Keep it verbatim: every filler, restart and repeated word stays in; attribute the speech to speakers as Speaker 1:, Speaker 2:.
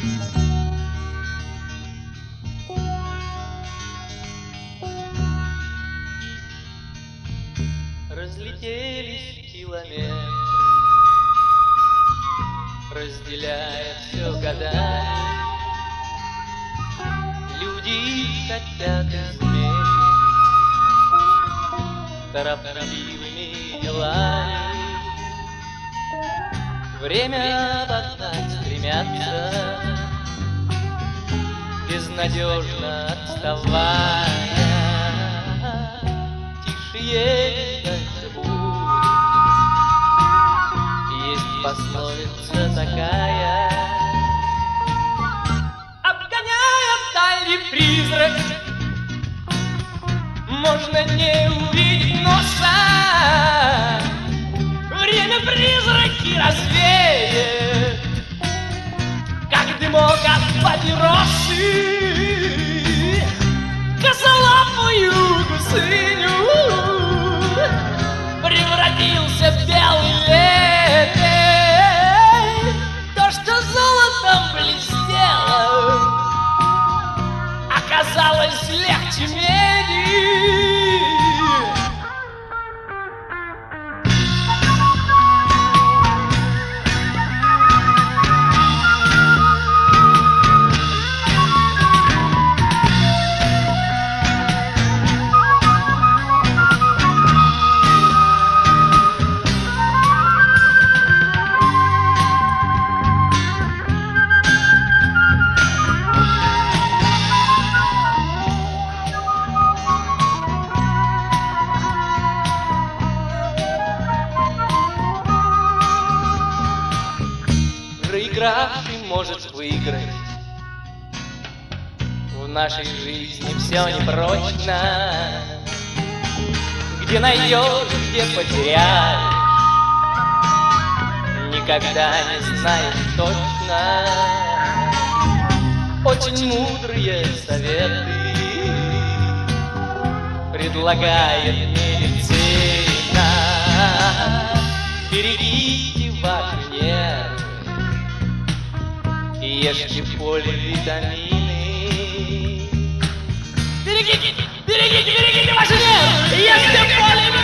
Speaker 1: Разлетелись километры, разделяя все годами. Люди хотят измерить торопливыми делами. Время обогнать стремятся, безнадежно отставая. Тише едет дальше будет, есть пословица такая: обгоняя дальний призрак, можно не увидеть носа. Время призраки развеет, как дымок от папиросы. Косолапую гусыню превратился в белый лебедь. То, что золотом блестело, оказалось легче меди. Проигравший может выиграть. В нашей жизни все непрочно. Где найдешь, где потеряешь, никогда не знаешь точно. Очень мудрые советы предлагает медицина. Берегите ваши нервы, ешьте поливитамины. Берегите, берегите, берегите ваши нервы, ешьте поливитамины.